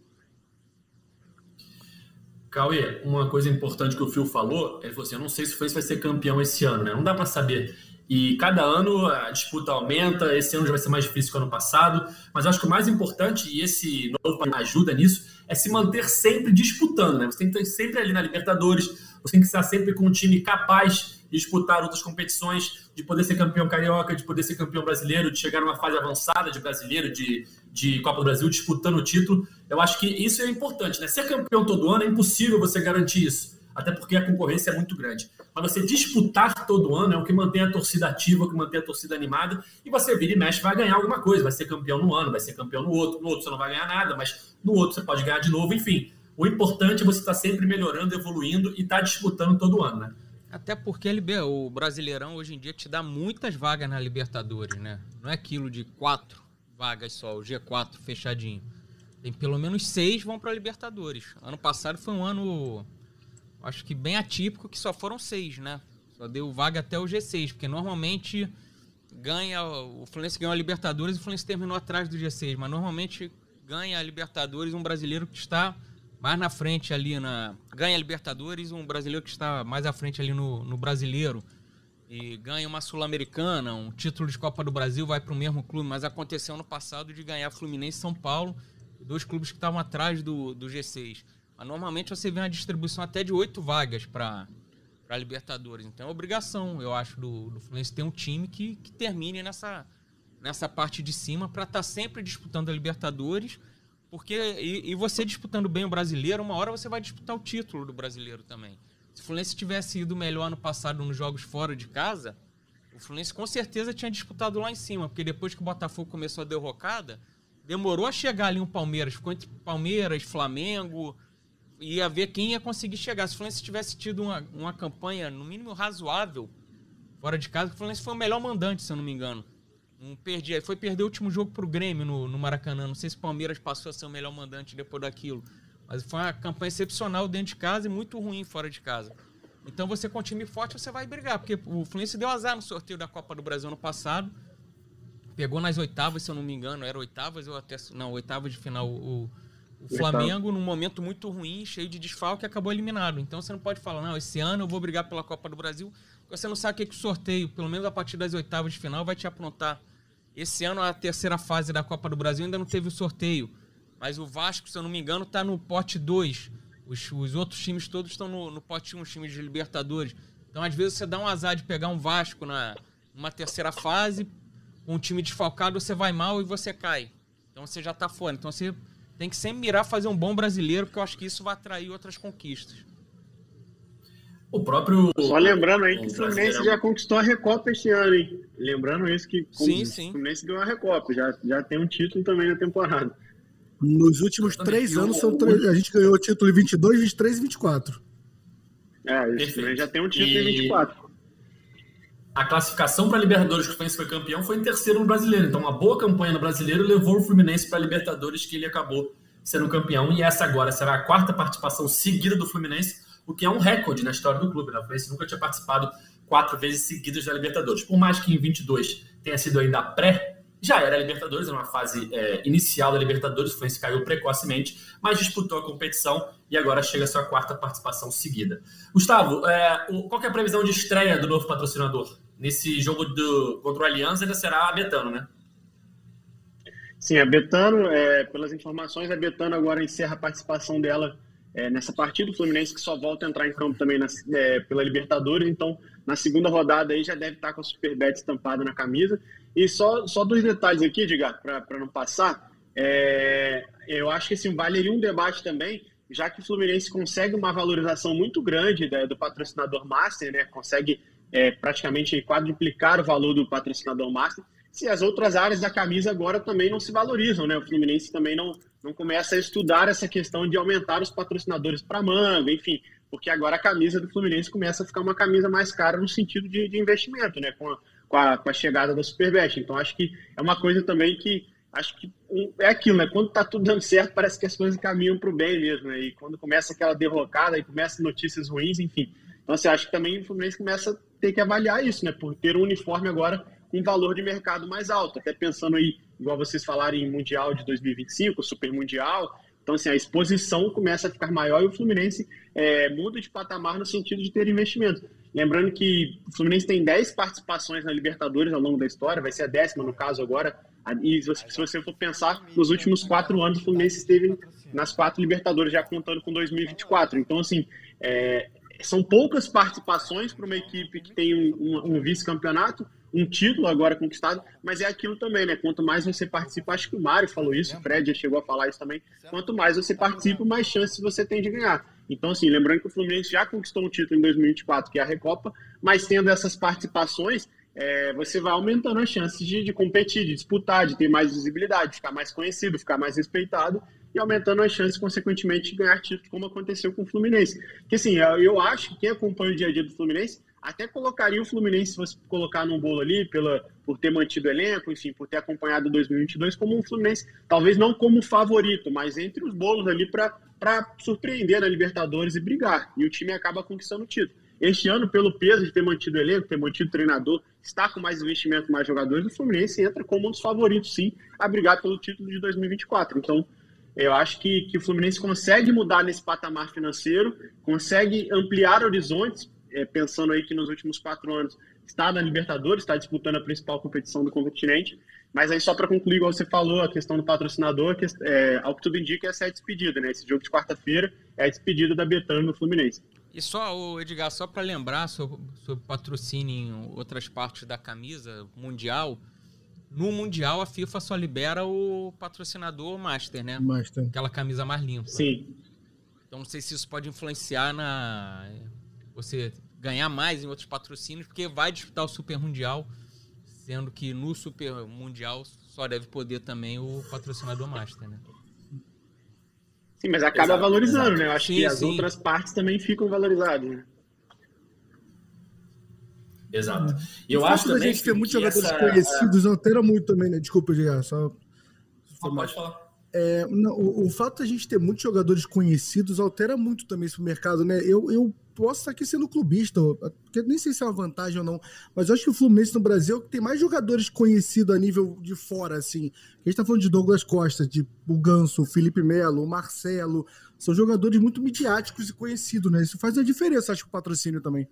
Cauê, uma coisa importante que o Phil falou, ele falou assim, eu não sei se o Fluminense vai ser campeão esse ano, né? Não dá para saber. E cada ano a disputa aumenta, esse ano já vai ser mais difícil que o ano passado, mas eu acho que o mais importante, e esse novo ajuda nisso, é se manter sempre disputando, né? Você tem que estar sempre ali na Libertadores, você tem que estar sempre com um time capaz de disputar outras competições, de poder ser campeão carioca, de poder ser campeão brasileiro, de chegar numa fase avançada de brasileiro, de, de Copa do Brasil, disputando o título. Eu acho que isso é importante, né? Ser campeão todo ano é impossível você garantir isso, até porque a concorrência é muito grande. Mas você disputar todo ano é o que mantém a torcida ativa, o que mantém a torcida animada, e você vira e mexe, vai ganhar alguma coisa, vai ser campeão no ano, vai ser campeão no outro, no outro você não vai ganhar nada, mas no outro você pode ganhar de novo, enfim. O importante é você estar sempre melhorando, evoluindo e estar disputando todo ano, né? Até porque o Brasileirão hoje em dia te dá muitas vagas na Libertadores, né? Não é aquilo de quatro vagas só, o G quatro fechadinho. Tem pelo menos seis vão para a Libertadores. Ano passado foi um ano, acho que bem atípico, que só foram seis, né? Só deu vaga até o G seis, porque normalmente ganha, o Fluminense ganhou a Libertadores e o Fluminense terminou atrás do G seis, mas normalmente ganha a Libertadores um brasileiro que está mais na frente ali na... Ganha a Libertadores um brasileiro que está mais à frente ali no, no brasileiro. E ganha uma Sul-Americana, um título de Copa do Brasil, vai para o mesmo clube. Mas aconteceu ano passado de ganhar Fluminense e São Paulo. dois clubes que estavam atrás do, do G seis. Mas normalmente você vê uma distribuição até de oito vagas para a Libertadores. Então é obrigação, eu acho, do, do Fluminense ter um time que, que termine nessa, nessa parte de cima para estar tá sempre disputando a Libertadores. Porque, e, e você disputando bem o Brasileiro, uma hora você vai disputar o título do Brasileiro também. Se o Fluminense tivesse ido melhor ano passado nos jogos fora de casa, o Fluminense com certeza tinha disputado lá em cima, porque depois que o Botafogo começou a derrocada, demorou a chegar ali um Palmeiras, ficou entre Palmeiras, Flamengo, ia ver quem ia conseguir chegar. Se o Fluminense tivesse tido uma, uma campanha, no mínimo, razoável, fora de casa, o Fluminense foi o melhor mandante, se eu não me engano. Não perdi, foi perder o último jogo pro Grêmio no, no Maracanã. Não sei se o Palmeiras passou a ser o melhor mandante depois daquilo. Mas foi uma campanha excepcional dentro de casa e muito ruim fora de casa. Então você com um time forte, você vai brigar. Porque o Fluminense deu azar no sorteio da Copa do Brasil ano passado. Pegou nas oitavas, se eu não me engano. Era oitavas ou até... Não, oitavas de final. O, o Flamengo, num momento muito ruim, cheio de desfalque, acabou eliminado. Então você não pode falar, não, esse ano eu vou brigar pela Copa do Brasil. Você não sabe o que, que o sorteio, pelo menos a partir das oitavas de final, vai te aprontar. Esse ano, a terceira fase da Copa do Brasil ainda não teve o sorteio. Mas o Vasco, se eu não me engano, está no pote dois. Os, os outros times todos estão no, no pote um, os times de Libertadores. Então, às vezes, você dá um azar de pegar um Vasco na, numa terceira fase, com um time desfalcado, você vai mal e você cai. Então, você já está fora. Então, você tem que sempre mirar fazer um bom brasileiro, porque eu acho que isso vai atrair outras conquistas. O próprio... Só lembrando aí que o Fluminense já conquistou a Recopa este ano, hein? Lembrando isso que sim, o sim. Fluminense ganhou a Recopa, já, já tem um título também na temporada. Nos últimos três anos, são três, a gente ganhou o título em vinte e dois, vinte e três e vinte e quatro. É, isso também já tem um título e... em vinte e quatro. A classificação para a Libertadores que o Fluminense foi campeão foi em terceiro no Brasileiro. Então, uma boa campanha no Brasileiro levou o Fluminense para a Libertadores, que ele acabou sendo campeão. E essa agora será a quarta participação seguida do Fluminense, o que é um recorde na história do clube. Né? O Fluminense nunca tinha participado quatro vezes seguidas da Libertadores. Por mais que em vinte e dois tenha sido ainda a pré, já era a Libertadores, era uma fase é, inicial da Libertadores, o Fluminense caiu precocemente, mas disputou a competição e agora chega a sua quarta participação seguida. Gustavo, é, o, qual que é a previsão de estreia do novo patrocinador? Nesse jogo do, contra o Alianza ainda será a Betano, né? Sim, a Betano, é, pelas informações, a Betano agora encerra a participação dela É, nessa partida, o Fluminense que só volta a entrar em campo também na, é, pela Libertadores, então na segunda rodada aí já deve estar com a Superbet estampada na camisa. E só, só dois detalhes aqui, Edgar, para não passar, é, eu acho que assim, valeria um debate também, já que o Fluminense consegue uma valorização muito grande, né, do patrocinador Master, né, consegue é, praticamente quadruplicar o valor do patrocinador Master, se as outras áreas da camisa agora também não se valorizam, né? O Fluminense também não, não começa a estudar essa questão de aumentar os patrocinadores para manga, enfim, porque agora a camisa do Fluminense começa a ficar uma camisa mais cara no sentido de, de investimento, né? Com a, com, a, com a chegada da Superbet. Então, acho que é uma coisa também que, acho que um, é aquilo, né? Quando tá tudo dando certo, parece que as coisas caminham para o bem mesmo, né? E quando começa aquela derrocada, e começa notícias ruins, enfim. Então, você acha que também o Fluminense começa a ter que avaliar isso, né? Por ter um uniforme agora com valor de mercado mais alto, até pensando aí, igual vocês falaram em Mundial de dois mil e vinte e cinco, Super Mundial, então assim, a exposição começa a ficar maior e o Fluminense é, muda de patamar no sentido de ter investimento. Lembrando que o Fluminense tem dez participações na Libertadores ao longo da história, vai ser a décima no caso agora, e se você for pensar, nos últimos quatro anos o Fluminense esteve nas quatro Libertadores, já contando com dois mil e vinte e quatro, então assim, é, são poucas participações para uma equipe que tem um, um, um vice-campeonato, um título agora conquistado, mas é aquilo também, né? Quanto mais você participa, acho que o Mário falou isso, o Fred já chegou a falar isso também, quanto mais você participa, mais chances você tem de ganhar. Então, assim, lembrando que o Fluminense já conquistou um título em dois mil e vinte e quatro, que é a Recopa, mas tendo essas participações, é, você vai aumentando as chances de, de competir, de disputar, de ter mais visibilidade, de ficar mais conhecido, ficar mais respeitado, e aumentando as chances, consequentemente, de ganhar título, como aconteceu com o Fluminense. Porque, assim, eu, eu acho que quem acompanha o dia a dia do Fluminense até colocaria o Fluminense, se você colocar num bolo ali, pela, por ter mantido o elenco, enfim, por ter acompanhado dois mil e vinte e dois, como um Fluminense, talvez não como favorito, mas entre os bolos ali para surpreender na Libertadores e brigar. E o time acaba conquistando o título. Este ano, pelo peso de ter mantido o elenco, ter mantido o treinador, estar com mais investimento, mais jogadores, o Fluminense entra como um dos favoritos, sim, a brigar pelo título de dois mil e vinte e quatro. Então, eu acho que, que o Fluminense consegue mudar nesse patamar financeiro, consegue ampliar horizontes, é, pensando aí que nos últimos quatro anos está na Libertadores, está disputando a principal competição do continente. Mas aí, só para concluir, igual você falou, a questão do patrocinador, que, é, ao que tudo indica, essa é a despedida, né? Esse jogo de quarta-feira é a despedida da Betano no Fluminense. E só, o Edgar, só para lembrar sobre, sobre patrocínio em outras partes da camisa mundial, no Mundial a FIFA só libera o patrocinador Master, né? Master. Aquela camisa mais limpa. Sim. Então não sei se isso pode influenciar na você ganhar mais em outros patrocínios, porque vai disputar o Super Mundial, sendo que no Super Mundial só deve poder também o patrocinador Master, né? Sim, mas acaba Exato, valorizando, exato. né? Eu acho Sim, que as sim. outras partes também ficam valorizadas, né? Exato. E O eu fato acho da também gente ter que muitos jogadores essa- conhecidos altera muito também, né? Desculpa, Edgar, só... Pode falar. É, não, o, o fato da gente ter muitos jogadores conhecidos altera muito também esse mercado, né? Eu, eu posso estar aqui sendo clubista, porque nem sei se é uma vantagem ou não, mas eu acho que o Fluminense no Brasil tem mais jogadores conhecidos a nível de fora, assim. A gente tá falando de Douglas Costa, de o Ganso, o Felipe Melo, o Marcelo, são jogadores muito midiáticos e conhecidos, né? Isso faz a diferença, acho que o patrocínio também.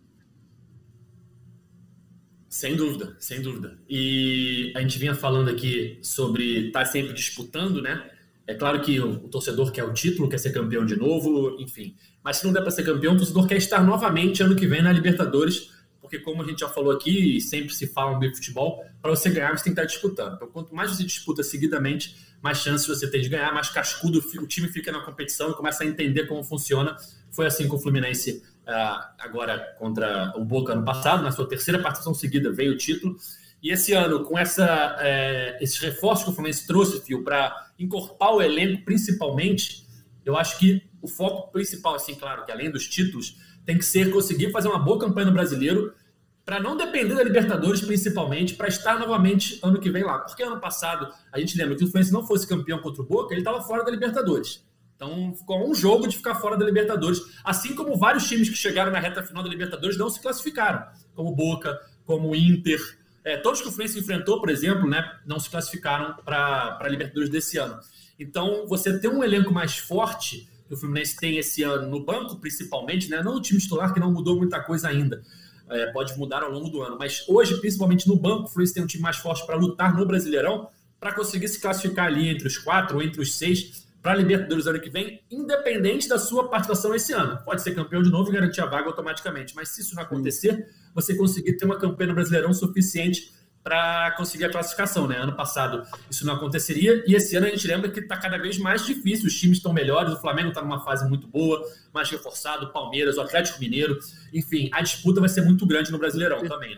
Sem dúvida, sem dúvida. E a gente vinha falando aqui sobre estar sempre disputando, né? É claro que o, o torcedor quer o título, quer ser campeão de novo, enfim. Mas se não der para ser campeão, o torcedor quer estar novamente ano que vem na Libertadores, porque como a gente já falou aqui, e sempre se fala no meio de futebol, para você ganhar você tem que estar disputando. Então quanto mais você disputa seguidamente, mais chances você tem de ganhar, mais cascudo o time fica na competição e começa a entender como funciona. Foi assim com o Fluminense Uh, agora contra o Boca ano passado, na sua terceira participação seguida veio o título, e esse ano com essa, é, esses reforços que o Fluminense trouxe, Fio, para encorpar o elenco principalmente, eu acho que o foco principal, assim, claro, que além dos títulos, tem que ser conseguir fazer uma boa campanha no Brasileiro, para não depender da Libertadores principalmente, para estar novamente ano que vem lá, porque ano passado, a gente lembra que o Fluminense não fosse campeão contra o Boca, ele estava fora da Libertadores. Então, ficou um jogo de ficar fora da Libertadores, assim como vários times que chegaram na reta final da Libertadores não se classificaram, como o Boca, como o Inter. É, todos que o Fluminense enfrentou, por exemplo, né, não se classificaram para a Libertadores desse ano. Então, você ter um elenco mais forte, que o Fluminense tem esse ano no banco, principalmente, né, não no time titular, que não mudou muita coisa ainda, é, pode mudar ao longo do ano, mas hoje, principalmente no banco, o Fluminense tem um time mais forte para lutar no Brasileirão, para conseguir se classificar ali entre os quatro ou entre os seis, para a Libertadores ano que vem, independente da sua participação esse ano. Pode ser campeão de novo e garantir a vaga automaticamente, mas se isso não acontecer, você conseguir ter uma campanha no Brasileirão suficiente para conseguir a classificação, né? Ano passado isso não aconteceria, e esse ano a gente lembra que está cada vez mais difícil, os times estão melhores, o Flamengo está numa fase muito boa, mais reforçado, o Palmeiras, o Atlético Mineiro, enfim, a disputa vai ser muito grande no Brasileirão também, né?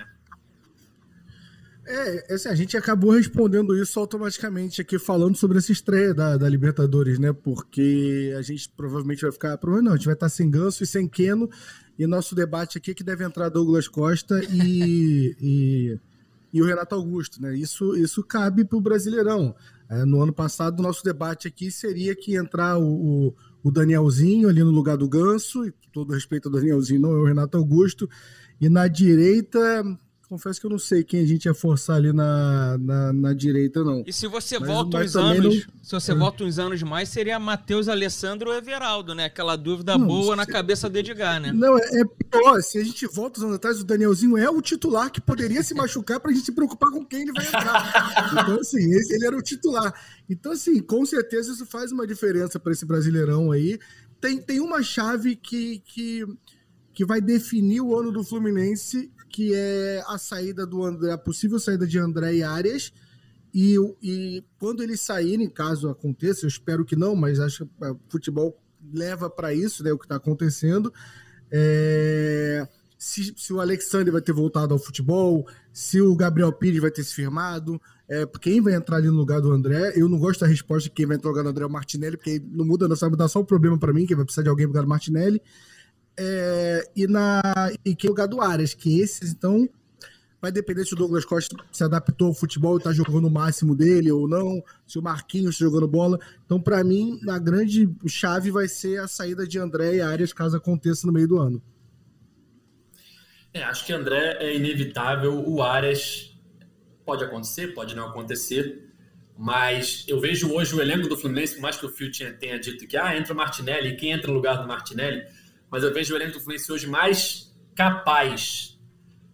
É, assim, a gente acabou respondendo isso automaticamente aqui, falando sobre essa estreia da, da Libertadores, né? Porque a gente provavelmente vai ficar... Provavelmente não, a gente vai estar sem Ganso e sem Keno, e nosso debate aqui é que deve entrar Douglas Costa e, e, e o Renato Augusto, né? Isso, isso cabe para o Brasileirão. É, no ano passado, o nosso debate aqui seria que entrar o, o, o Danielzinho ali no lugar do Ganso, e todo respeito ao Danielzinho, não é o Renato Augusto, e na direita... Confesso que eu não sei quem a gente ia forçar ali na, na, na direita, não. E se você Mas- volta mas uns também anos, não- se você volta uns anos mais, seria Matheus Alessandro ou Everaldo, né? Aquela dúvida Não, boa na se- cabeça do Edgar, né? Não, é, é pior. Se a gente volta uns anos atrás, o Danielzinho é o titular que poderia se machucar pra gente se preocupar com quem ele vai entrar. Então, assim, esse- ele era o titular. Então, assim, com certeza isso faz uma diferença para esse Brasileirão aí. Tem, tem uma chave que, que, que vai definir o ano do Fluminense, que é a saída do André, a possível saída de André e Arias. E, e quando eles saírem, caso aconteça, eu espero que não, mas acho que o futebol leva para isso, né, o que está acontecendo. É, se, se o Alexandre vai ter voltado ao futebol, se o Gabriel Pires vai ter se firmado, é, quem vai entrar ali no lugar do André. Eu não gosto da resposta de quem vai entrar no lugar do André é o Martinelli, porque não muda, não sabe dar só o problema para mim, que vai precisar de alguém no lugar do Martinelli. É, e, na, e quem é o lugar do Arias, que esses, então, vai depender se o Douglas Costa se adaptou ao futebol e está jogando o máximo dele ou não, se o Marquinhos está jogando bola. Então, para mim, a grande chave vai ser a saída de André e Arias, caso aconteça no meio do ano. É, acho que André é inevitável, o Arias pode acontecer, pode não acontecer, mas eu vejo hoje o elenco do Fluminense, por mais que o Fio tenha, tenha dito que ah, entra o Martinelli, e quem entra no lugar do Martinelli, mas eu vejo o elenco do Fluminense hoje mais capaz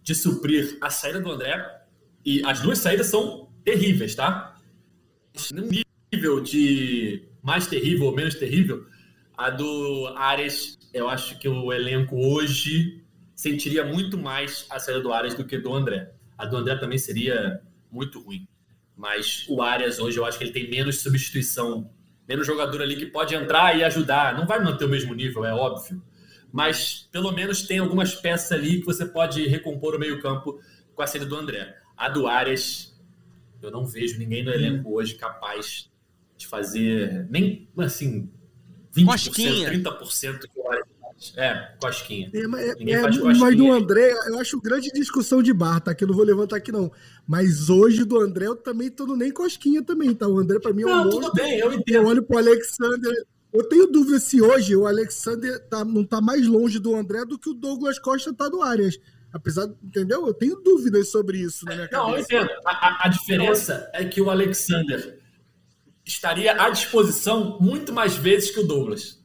de suprir a saída do André, e as duas saídas são terríveis, tá? No nível de mais terrível ou menos terrível, a do Arias, eu acho que o elenco hoje sentiria muito mais a saída do Arias do que do André. A do André também seria muito ruim. Mas o Arias hoje, eu acho que ele tem menos substituição, menos jogador ali que pode entrar e ajudar. Não vai manter o mesmo nível, é óbvio. Mas pelo menos tem algumas peças ali que você pode recompor o meio-campo com a saída do André. A do Arias, eu não vejo ninguém no elenco hoje capaz de fazer nem, assim, vinte por cento, Cosquinha. trinta por cento que o Arias faz. É, cosquinha. É, mas, Ninguém é, faz mas cosquinha. do André, eu acho grande discussão de bar, tá? Que eu não vou levantar aqui, não. Mas hoje do André eu também tô no nem cosquinha também, tá? O André pra mim é um Não, monstro. tudo bem, eu Eu entendo. olho pro Alexander. Eu tenho dúvida se hoje o Alexander tá, não tá mais longe do André do que o Douglas Costa tá do Arias. Apesar, entendeu? Eu tenho dúvidas sobre isso na minha Não, eu cabeça. entendo. A, a- a diferença é que o Alexander estaria à disposição muito mais vezes que o Douglas.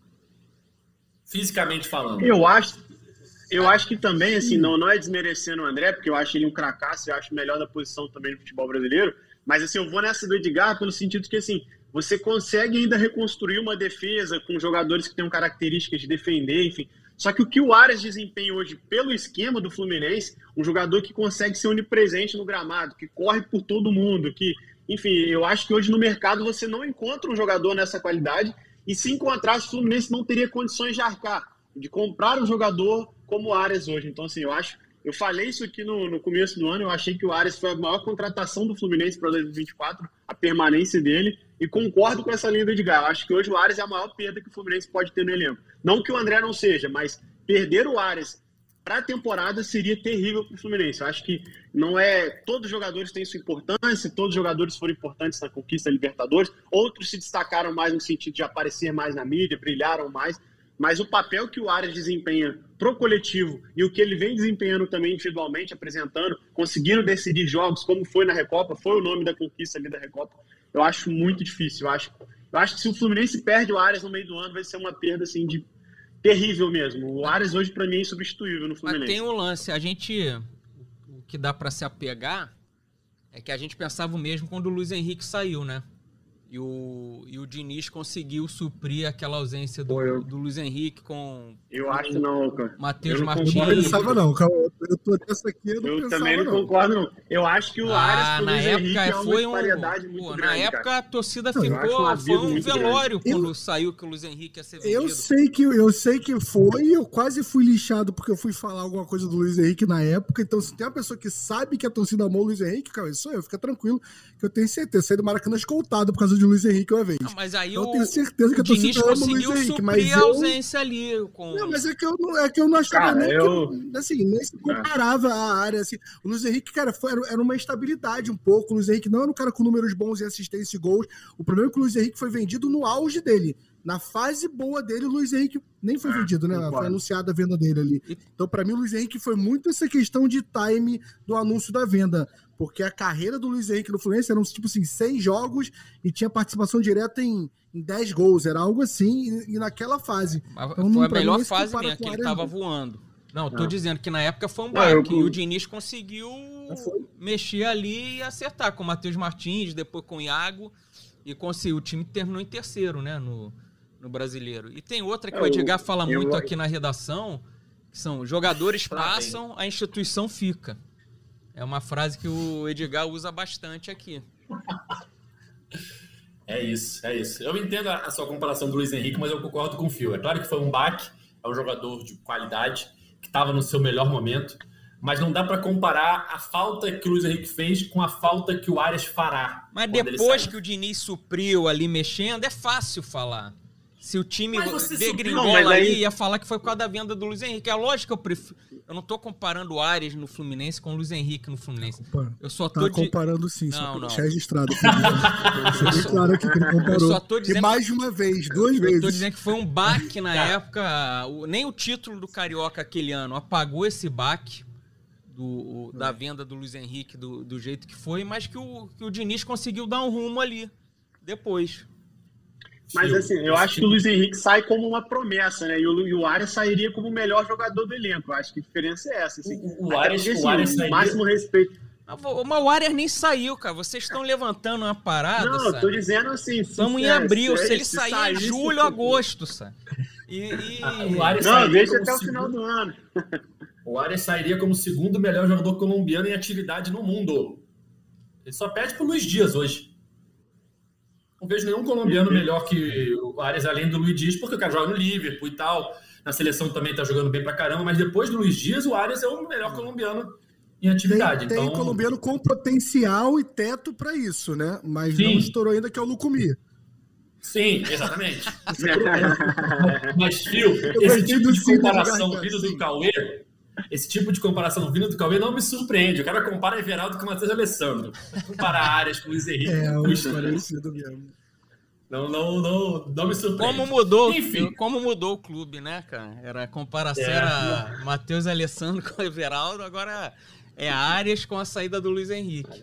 Fisicamente falando. Eu acho, eu acho que também, assim, não, não é desmerecendo o André, porque eu acho ele um cracaço, eu acho o melhor da posição também no futebol brasileiro, mas assim, eu vou nessa do Edgar pelo sentido que, assim, você consegue ainda reconstruir uma defesa com jogadores que tenham características de defender, enfim. Só que o que o Arias desempenha hoje pelo esquema do Fluminense, um jogador que consegue ser onipresente no gramado, que corre por todo mundo, que, enfim, eu acho que hoje no mercado você não encontra um jogador nessa qualidade, e se encontrasse, o Fluminense não teria condições de arcar, de comprar um jogador como o Arias hoje. Então, assim, eu acho, eu falei isso aqui no, no começo do ano, eu achei que o Arias foi a maior contratação do Fluminense para dois mil e vinte e quatro, a permanência dele, e concordo com essa linha do Edgar. Eu acho que hoje o Arias é a maior perda que o Fluminense pode ter no elenco. Não que o André não seja, mas perder o Arias para a temporada seria terrível para o Fluminense. Eu acho que não é... Todos os jogadores têm sua importância, todos os jogadores foram importantes na conquista da Libertadores, outros se destacaram mais no sentido de aparecer mais na mídia, brilharam mais, mas o papel que o Arias desempenha pro coletivo e o que ele vem desempenhando também individualmente, apresentando, conseguindo decidir jogos, como foi na Recopa, foi o nome da conquista ali da Recopa, eu acho muito difícil. Eu acho, eu acho que se o Fluminense perde o Arias no meio do ano, vai ser uma perda assim, de terrível mesmo. O Arias hoje, para mim, é insubstituível no Fluminense. Mas tem um lance, a gente, o que dá pra se apegar é que a gente pensava o mesmo quando o Luiz Henrique saiu, né? E o, e o Diniz conseguiu suprir aquela ausência do, Pô, eu- do Luiz Henrique com Eu acho que não, cara. Matheus Eu não Eu Martins. não concordo. pensava, não. Calma, eu tô nessa aqui, eu não Eu pensava, também não, não. concordo, não. Eu acho que o Ah, Arias pro na Luiz Henrique época é uma foi um. disparidade muito Pô, grande, na época cara. a torcida Não, eu acho um ficou. abismo Foi um muito grande. velório Eu- quando saiu que o Luiz Henrique ia ser vendido. Eu sei, que, eu sei que foi, eu quase fui lixado porque eu fui falar alguma coisa do Luiz Henrique na época. Então, se tem uma pessoa que sabe que a torcida amou o Luiz Henrique, cara, isso sou eu, fica tranquilo, que eu tenho certeza. Eu saí do Maracanã escoltado por causa de Luiz Henrique uma vez. Não, mas aí Eu o, tenho certeza que o a torcida Diniz ama o Luiz conseguiu Henrique, mas suprir a eu- ausência ali. Com... Não, mas é que eu não, é que eu não achava Cara, nem eu- que, assim, nem se comparava à área, assim. O Luiz Henrique, cara, foi, era- era uma estabilidade um pouco. O Luiz Henrique não era um cara com números bons em assistência e gols. O problema é que o Luiz Henrique foi vendido no auge dele. Na fase boa dele, o Luiz Henrique nem foi vendido, né? concordo. Foi anunciada a venda dele ali. Então, pra mim, o Luiz Henrique foi muito essa questão de time do anúncio da venda. Porque a carreira do Luiz Henrique no Fluminense eram, tipo assim, cem jogos e tinha participação direta em, em dez gols. Era algo assim, e, e naquela fase. Mas Então, foi a pra mim, melhor nem se fase compara mesmo, com que o ele Arias, tava não. voando. Não, tô Não. dizendo que na época foi um Não, baque. eu- E o Diniz conseguiu foi. mexer ali e acertar com o Matheus Martins, depois com o Iago. E conseguiu. O time terminou em terceiro, né, no, no Brasileiro. E tem outra que É, o Edgar eu- fala eu- muito aqui na redação, que são jogadores Lá vem. passam, a instituição fica. É uma frase que o Edgar usa bastante aqui. É isso, é isso. Eu entendo a, a sua comparação do Luiz Henrique, mas eu concordo com o Fio. É claro que foi um baque, é um jogador de qualidade, que estava no seu melhor momento, mas não dá para comparar a falta que o Luiz Henrique fez com a falta que o Arias fará. Mas quando ele depois sair. que o Diniz supriu ali mexendo, é fácil falar. Se o time Mas você degringola supriu- Não, mas aí- ali, ia falar que foi por causa da venda do Luiz Henrique. É lógico que eu prefiro. Eu não tô comparando o Arias no Fluminense com o Luiz Henrique no Fluminense. Eu só tô Tá de... comparando sim, só Não, pra não. deixar registrado. Aqui, né? Deixa bem claro aqui que ele comparou. Eu só tô dizendo E mais de uma vez, duas Eu vezes. tô dizendo que foi um baque na época. o- Nem o título do Carioca aquele ano apagou esse baque do, o- da venda do Luiz Henrique do, do jeito que foi, mas que o, que o Diniz conseguiu dar um rumo ali depois. Mas assim, eu acho que o Luiz Henrique sai como uma promessa, né? E o, e o Arias sairia como o melhor jogador do elenco. Eu acho que a diferença é essa. Assim. O, o Arias, porque, o Arias assim, sairia... máximo respeito. Mas o Arias nem saiu, cara. Vocês estão levantando uma parada, Não, sabe? eu tô dizendo assim... Estamos em abril. Se, se ele sair sair, em julho, agosto, sabe? E, e... Ah, o Arias Não, deixa até o segundo... final do ano. O Arias sairia como o segundo melhor jogador colombiano em atividade no mundo. Ele só perde pro Luiz Dias hoje. Não vejo nenhum colombiano melhor que o Arias, além do Luiz Dias, porque o cara joga no Liverpool e tal. Na seleção também tá jogando bem pra caramba, mas depois do Luiz Dias, o Arias é o melhor colombiano em atividade. Tem, então... tem colombiano com potencial e teto para isso, né? Mas Sim. não estourou ainda, que é o Lucumí. Sim, exatamente. Mas, Phil, esse tipo de comparação vindo do Cauê, esse tipo de comparação vindo do Cauê não me surpreende. O cara compara Everaldo com o Matheus Alessandro. Compara Arias com o Luiz Henrique. É, com um parecido mesmo. Não, não, não, não me surpreende. Como mudou, Enfim. como mudou o clube, né, cara? Era a comparação, É. era Matheus Alessandro com o Everaldo, agora é Arias com a saída do Luiz Henrique.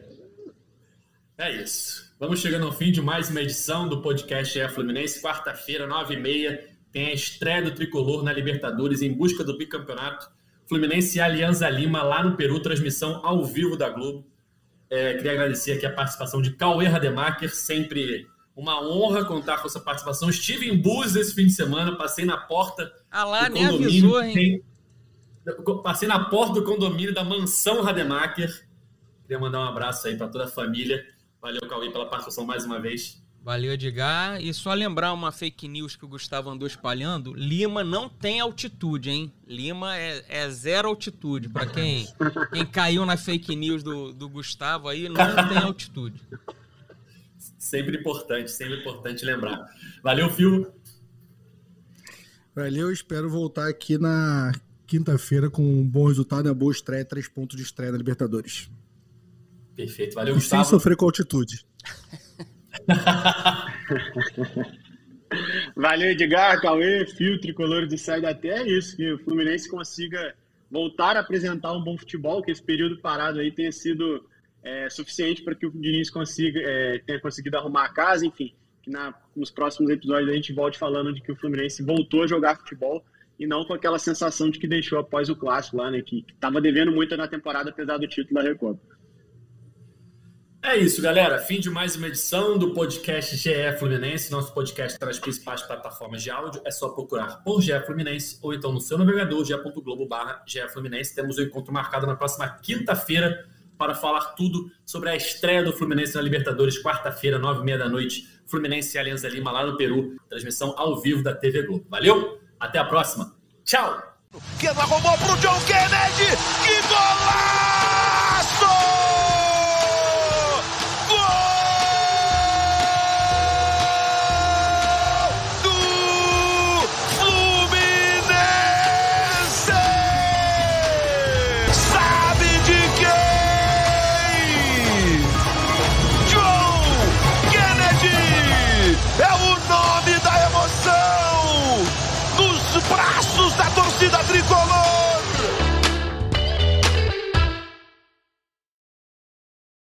É isso. Vamos chegando ao fim de mais uma edição do podcast É Fluminense. Quarta-feira, nove e meia, tem a estreia do Tricolor na Libertadores em busca do bicampeonato. Fluminense e Alianza Lima lá no Peru, transmissão ao vivo da Globo. É, queria agradecer aqui a participação de Cauê Rademacher, sempre uma honra contar com essa participação. Estive em Búzios esse fim de semana, passei na porta Ah lá, do nem condomínio. avisou, hein? Tem... Passei na porta do condomínio da Mansão Rademacher. Queria mandar um abraço aí para toda a família. Valeu, Cauê, pela participação mais uma vez. Valeu, Edgar. E só lembrar uma fake news que o Gustavo andou espalhando: Lima não tem altitude, hein? Lima é, é zero altitude. Para quem, quem caiu na fake news do, do Gustavo aí, não tem altitude. Sempre importante, sempre importante lembrar. Valeu, Phil. Valeu, espero voltar aqui na quinta-feira com um bom resultado e uma boa estreia, três pontos de estreia na Libertadores. Perfeito, valeu, E Gustavo. sem sofrer com altitude. Valeu, Edgar, Cauê, Fio, Tricolores do Céu da Terra. É isso, que o Fluminense consiga voltar a apresentar um bom futebol, que esse período parado aí tenha sido é, suficiente para que o Diniz consiga, é, tenha conseguido arrumar a casa, enfim, que na, nos próximos episódios a gente volte falando de que o Fluminense voltou a jogar futebol e não com aquela sensação de que deixou após o Clássico lá, né, que estava devendo muito na temporada, apesar do título da Recopa. É isso, galera. Fim de mais uma edição do podcast G E Fluminense. Nosso podcast traz principais plataformas de áudio. É só procurar por G E Fluminense ou então no seu navegador, ge ponto globo barra G E Fluminense. Temos um encontro marcado na próxima quinta-feira para falar tudo sobre a estreia do Fluminense na Libertadores. Quarta-feira, nove e meia da noite. Fluminense e Alianza Lima lá no Peru. Transmissão ao vivo da T V Globo. Valeu? Até a próxima. Tchau! Que arrumou pro John Kennedy. Que golaço!